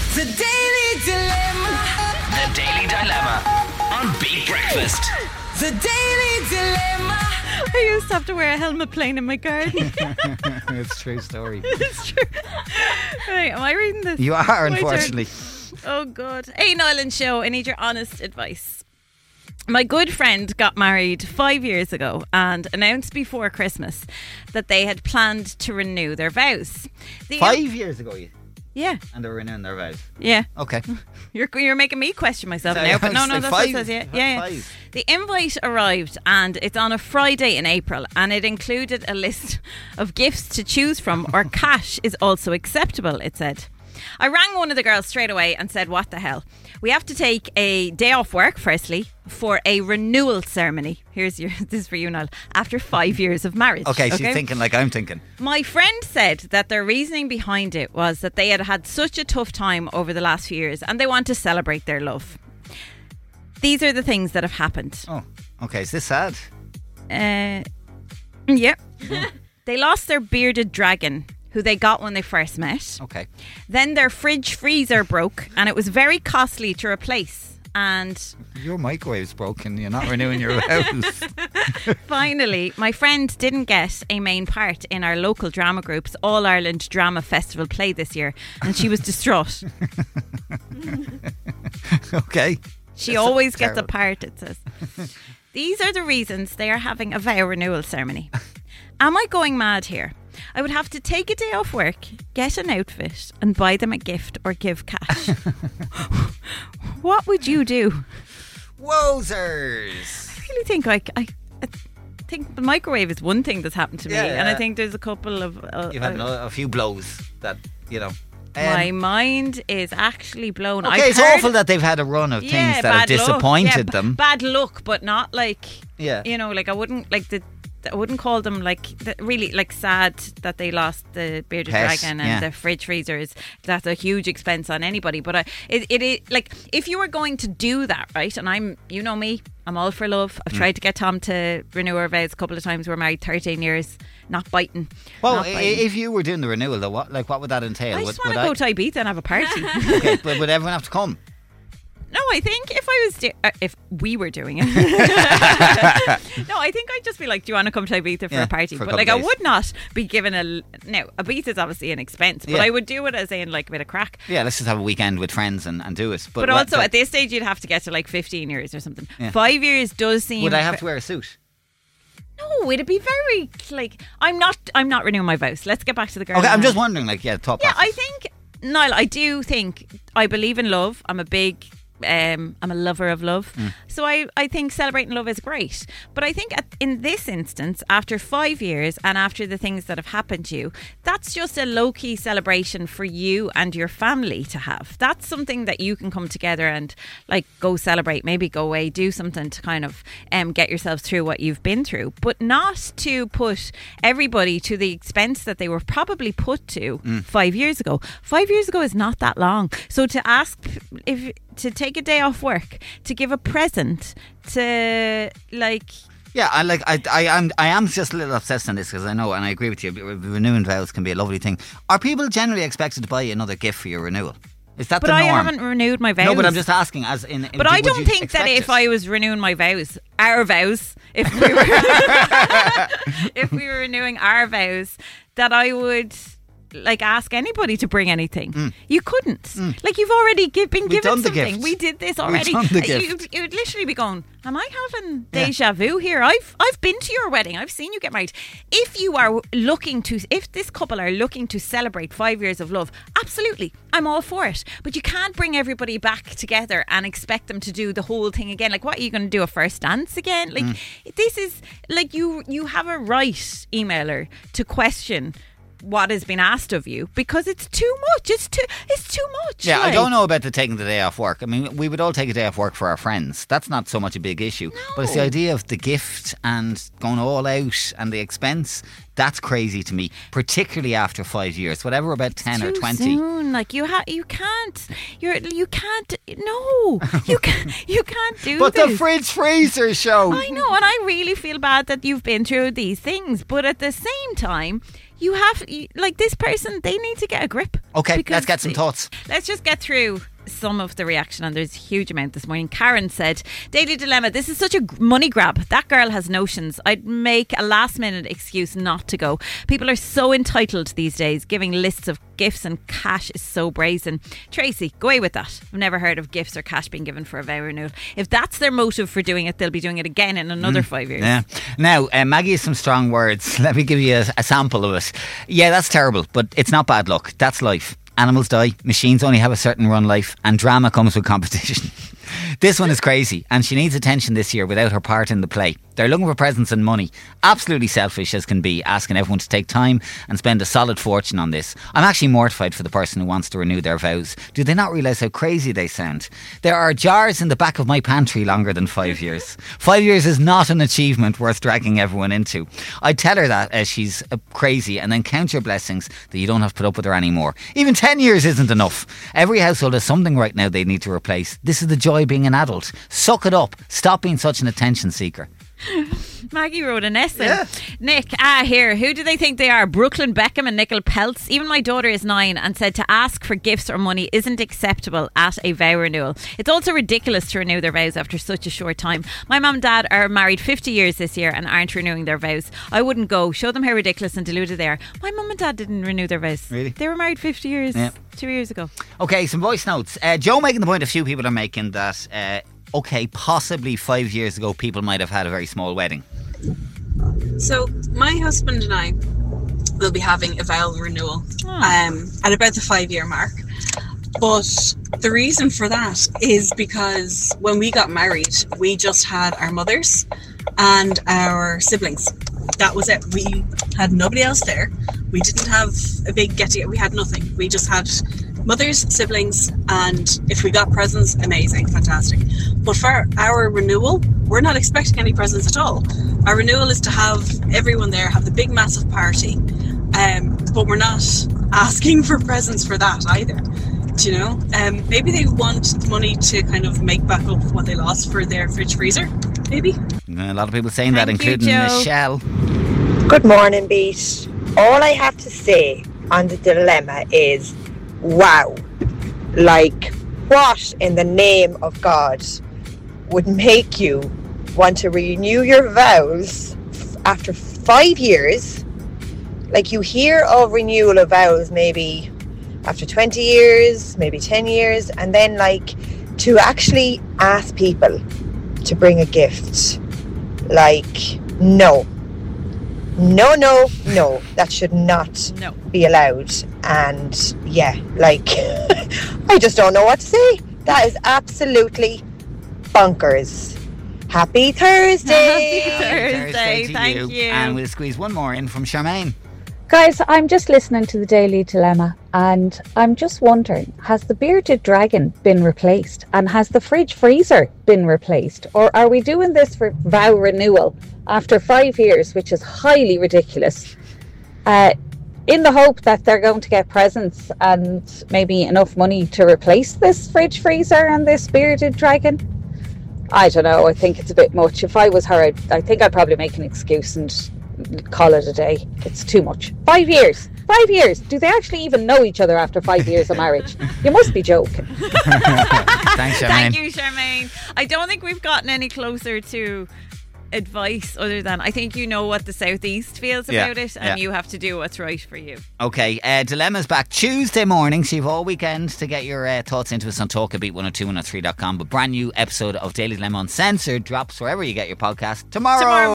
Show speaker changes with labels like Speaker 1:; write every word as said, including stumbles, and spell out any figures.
Speaker 1: The Daily Dilemma.
Speaker 2: The Daily Dilemma on Beat Breakfast.
Speaker 1: The Daily Dilemma.
Speaker 3: I used to have to wear a helmet playing in my garden.
Speaker 4: It's a true story.
Speaker 3: It's true. Right, am I reading this?
Speaker 4: You are,
Speaker 3: My turn.
Speaker 4: unfortunately.
Speaker 3: Oh God. Hey, Nyland Show, I need your honest advice. My good friend got married five years ago and announced before Christmas that they had planned to renew their vows. The
Speaker 4: Five years ago, you.
Speaker 3: Yeah,
Speaker 4: And they were renewing their vows.
Speaker 3: yeah.
Speaker 4: Okay.
Speaker 3: You're you're making me question myself
Speaker 4: Sorry,
Speaker 3: now,
Speaker 4: I
Speaker 3: but no,
Speaker 4: was
Speaker 3: no,
Speaker 4: like
Speaker 3: that's what it
Speaker 4: five.
Speaker 3: says. Yeah, yeah, yeah.
Speaker 4: Five.
Speaker 3: The invite arrived, and it's on a Friday in April, and it included a list of gifts to choose from, or cash is also acceptable. It said. I rang one of the girls straight away and said, "What the hell? We have to take a day off work, firstly, for a renewal ceremony." Here's your this is for you, Niall. After five years of marriage.
Speaker 4: Okay, she's thinking like I'm thinking.
Speaker 3: My friend said that their reasoning behind it was that they had had such a tough time over the last few years and they want to celebrate their love. These are the things that have happened.
Speaker 4: Oh, okay. Is this sad?
Speaker 3: Uh, yeah. They lost their bearded dragon, who they got when they first met.
Speaker 4: Okay.
Speaker 3: Then their fridge freezer broke and it was very costly to replace. And
Speaker 4: Your microwave's broken. You're not renewing your vows.
Speaker 3: finally, my friend didn't get a main part in our local drama group's All Ireland Drama Festival play this year, and she was distraught.
Speaker 4: Okay.
Speaker 3: She
Speaker 4: That's
Speaker 3: always gets a
Speaker 4: terrible.
Speaker 3: part, it says. These are the reasons they are having a vow renewal ceremony. Am I going mad here? I would have to take a day off work, get an outfit, and buy them a gift or give cash. What would you do?
Speaker 4: Wozers.
Speaker 3: I really think like I, I think the microwave is one thing that's happened to me,
Speaker 4: Yeah,
Speaker 3: and I
Speaker 4: yeah.
Speaker 3: think there's a couple of. Uh,
Speaker 4: You've had
Speaker 3: uh,
Speaker 4: a, a few blows that, you know. Um,
Speaker 3: my mind is actually blown.
Speaker 4: okay,
Speaker 3: I've
Speaker 4: it's
Speaker 3: heard-
Speaker 4: awful that they've had a run of
Speaker 3: Yeah,
Speaker 4: things that have
Speaker 3: bad luck.
Speaker 4: disappointed
Speaker 3: Yeah, b-
Speaker 4: them.
Speaker 3: Bad luck, but not like.
Speaker 4: Yeah.
Speaker 3: You know, like I wouldn't like the. I wouldn't call them like the, really like sad that they lost the bearded
Speaker 4: Pet,
Speaker 3: dragon and
Speaker 4: yeah.
Speaker 3: the fridge freezers. That's a huge expense on anybody. But I, it, it, it like if you were going to do that, right? And I'm, you know me, I'm all for love.
Speaker 4: Mm.
Speaker 3: I've tried to get Tom to renew our vows a couple of times. We're married thirteen years, not biting.
Speaker 4: Well,
Speaker 3: not
Speaker 4: i-
Speaker 3: biting.
Speaker 4: if you were doing the renewal, though, what like what would that entail?
Speaker 3: I
Speaker 4: would,
Speaker 3: just want
Speaker 4: would
Speaker 3: to go to Ibiza and have a party.
Speaker 4: Okay, but would everyone have to come?
Speaker 3: No, I think if I was do- uh, if we were doing it, no, I think I'd just be like, "Do you want to come to Ibiza for
Speaker 4: Yeah,
Speaker 3: a party?"
Speaker 4: for a
Speaker 3: But
Speaker 4: couple
Speaker 3: like, I
Speaker 4: days.
Speaker 3: would not be given a no. Ibiza's obviously an expense, but
Speaker 4: Yeah.
Speaker 3: I would do it as in like a bit of crack.
Speaker 4: Yeah, let's just have a weekend with friends and, and do it. But,
Speaker 3: But,
Speaker 4: what-
Speaker 3: also
Speaker 4: so-
Speaker 3: at this stage, you'd have to get to like fifteen years or something.
Speaker 4: Yeah.
Speaker 3: Five years does seem.
Speaker 4: would I have to wear a suit?
Speaker 3: No, it'd be very like I'm not. I'm not renewing my vows. Let's get back to the girl.
Speaker 4: Okay,
Speaker 3: in
Speaker 4: I'm
Speaker 3: hand.
Speaker 4: just wondering, like, yeah, top.
Speaker 3: Yeah, I think Niall, I do think I believe in love. I'm a big um, I'm a lover of love.
Speaker 4: Mm.
Speaker 3: So I, I think celebrating love is great. But I think at, in this instance, after five years and after the things that have happened to you, that's just a low-key celebration for you and your family to have. That's something that you can come together and like go celebrate, maybe go away, do something to kind of um, get yourselves through what you've been through, but not to put everybody to the expense that they were probably put to
Speaker 4: Mm.
Speaker 3: five years ago. Five years ago is not that long. So to ask if to take a day off work, to give a present, to like
Speaker 4: Yeah, I like. I, I am. I am just a little obsessed on this because I know, and I agree with you. Renewing vows can be a lovely thing. Are people generally expected to buy you another gift for your renewal? Is that
Speaker 3: but
Speaker 4: the
Speaker 3: I
Speaker 4: norm?
Speaker 3: haven't renewed my vows.
Speaker 4: No, but I'm just asking. As in,
Speaker 3: But
Speaker 4: would
Speaker 3: I
Speaker 4: you-
Speaker 3: don't
Speaker 4: would you
Speaker 3: think that
Speaker 4: expect
Speaker 3: if
Speaker 4: it?
Speaker 3: I was renewing my vows, our vows, if we were if we were renewing our vows, that I would like ask anybody to bring anything. You couldn't. Like you've already give, been
Speaker 4: We've
Speaker 3: given
Speaker 4: done the
Speaker 3: something.
Speaker 4: gift.
Speaker 3: We did this
Speaker 4: We've
Speaker 3: already.
Speaker 4: done the
Speaker 3: Uh,
Speaker 4: gift.
Speaker 3: You'd, you'd literally be going, am I having
Speaker 4: Yeah.
Speaker 3: deja vu here? I've I've been to your wedding. I've seen you get married. If you are looking to, if this couple are looking to celebrate five years of love, absolutely, I'm all for it. But you can't bring everybody back together and expect them to do the whole thing again. Like, what are you going to do? A first dance again? Like, this is like you you have a right, emailer, to question what has been asked of you because it's too much. It's too. It's too much.
Speaker 4: Yeah, I
Speaker 3: like.
Speaker 4: don't know about the taking the day off work. I mean, we would all take a day off work for our friends. That's not so much a big issue. But it's the
Speaker 3: No.
Speaker 4: idea of the gift and going all out and the expense. That's crazy to me, particularly after five years. Whatever, about ten or
Speaker 3: Too
Speaker 4: twenty.
Speaker 3: soon. Like you ha- you can't. You're you can't. No, you can you can't do
Speaker 4: But
Speaker 3: this.
Speaker 4: the fridge freezer show.
Speaker 3: I know, and I really feel bad that you've been through these things. But at the same time, You have, you, like this person, they need to get a grip.
Speaker 4: Okay,
Speaker 3: Because
Speaker 4: let's get some thoughts.
Speaker 3: Let's just get through some of the reaction, and there's a huge amount this morning. Karen said, Daily Dilemma, this is such a money grab. That girl has notions. I'd make a last minute excuse not to go. People are so entitled these days. Giving lists of gifts and cash is so brazen. Tracy, go away with that. I've never heard of gifts or cash being given for a vow renewal. If that's their motive for doing it, they'll be doing it again in another mm, five years.
Speaker 4: Yeah. Now, uh, Maggie has some strong words. Let me give you a, a sample of it. Yeah, that's terrible, but it's not bad luck. That's life. Animals die, machines only have a certain run life, and drama comes with competition. This one is crazy, and she needs attention this year without her part in the play. They're looking for presents and money. Absolutely selfish as can be, asking everyone to take time and spend a solid fortune on this. I'm actually mortified for the person who wants to renew their vows. Do they not realise how crazy they sound? There are jars in the back of my pantry longer than five years. Five years is not an achievement worth dragging everyone into. I'd tell her that as she's uh, crazy, and then count your blessings that you don't have to put up with her anymore. Even ten years isn't enough. Every household has something right now they need to replace. This is the joy of being an adult. Suck it up. Stop being such an attention seeker.
Speaker 3: Maggie wrote an essay.
Speaker 4: Yeah.
Speaker 3: Nick, ah, here. Who do they think they are? Brooklyn Beckham and Nicole Peltz. Even my daughter is nine and said to ask for gifts or money isn't acceptable at a vow renewal. It's also ridiculous to renew their vows after such a short time. My mum and dad are married fifty years this year and aren't renewing their vows. I wouldn't go. Show them how ridiculous and deluded they are. My mum and dad didn't renew their vows.
Speaker 4: Really?
Speaker 3: They were married fifty years,
Speaker 4: Yeah.
Speaker 3: two years ago.
Speaker 4: Okay, some voice notes. Uh, Joe making the point a few people are making that, uh, okay, possibly five years ago people might have had a very small wedding.
Speaker 5: So my husband and I will be having a vow renewal
Speaker 3: Oh.
Speaker 5: um, at about the five year mark. But the reason for that is because when we got married, we just had our mothers and our siblings. That was it. We had nobody else there. We didn't have a big get together. We had nothing. We just had mothers, siblings, and if we got presents, amazing, fantastic. But for our renewal, we're not expecting any presents at all. Our renewal is to have everyone there, have the big massive party, um, but we're not asking for presents for that either. Do you know? Um, maybe they want money to kind of make back up what they lost for their fridge freezer, maybe.
Speaker 4: A lot of people saying that,
Speaker 3: Thank you,
Speaker 4: including
Speaker 3: Joe.
Speaker 4: Michelle.
Speaker 6: Good morning, Beat. All I have to say on the dilemma is, wow. Like, what in the name of God would make you want to renew your vows after five years? Like, you hear of renewal of vows maybe after twenty years, maybe ten years, and then like to actually ask people to bring a gift. Like, no. No, no, no. That should not
Speaker 3: No.
Speaker 6: be allowed. And yeah, like, I just don't know what to say. That is absolutely bonkers. Happy Thursday.
Speaker 3: Happy Thursday,
Speaker 4: to
Speaker 3: thank you.
Speaker 4: And we'll squeeze one more in from Charmaine.
Speaker 7: Guys, I'm just listening to the Daily Dilemma and I'm just wondering, has the bearded dragon been replaced? And has the fridge freezer been replaced? Or are we doing this for vow renewal after five years, which is highly ridiculous, uh, in the hope that they're going to get presents and maybe enough money to replace this fridge freezer and this bearded dragon? I don't know, I think it's a bit much. If I was her, I'd, I think I'd probably make an excuse and call it a day. It's too much. Five years. Five years. Do they actually even know each other after five years of marriage? You must be joking.
Speaker 4: Thanks, Charmaine.
Speaker 3: Thank you, Charmaine. I don't think we've gotten any closer to advice other than I think you know what the Southeast feels
Speaker 4: Yeah,
Speaker 3: about it, and
Speaker 4: yeah.
Speaker 3: you have to do what's right for you.
Speaker 4: Okay, uh, Dilemma's back Tuesday morning, so you've all weekend to get your uh, thoughts into us on Talk Beat one oh two one oh three dot com. But brand new episode of Daily Dilemma Uncensored drops wherever you get your podcast tomorrow.
Speaker 3: Tomorrow